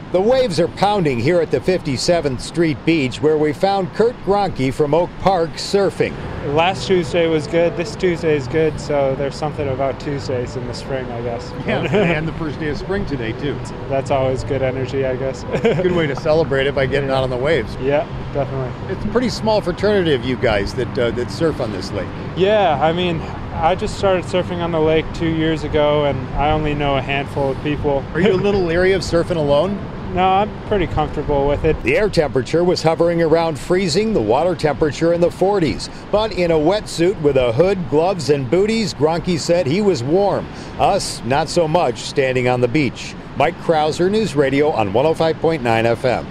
The waves are pounding here at the 57th Street Beach, where we found Kurt Gronke from Oak Park surfing. Last Tuesday was good. This Tuesday is good, so there's something about Tuesdays in the spring, I guess. Yeah, and the first day of spring today, too. That's always good energy, I guess. Good way to celebrate it by getting out on the waves. Yeah, definitely. It's a pretty small fraternity of you guys that surf on this lake. Yeah, I mean, I just started surfing on the lake 2 years ago, and I only know a handful of people. Are you a little leery of surfing alone? No, I'm pretty comfortable with it. The air temperature was hovering around freezing, the water temperature in the 40s. But in a wetsuit with a hood, gloves, and booties, Gronke said he was warm. Us, not so much, standing on the beach. Mike Krauser, News Radio on 105.9 FM.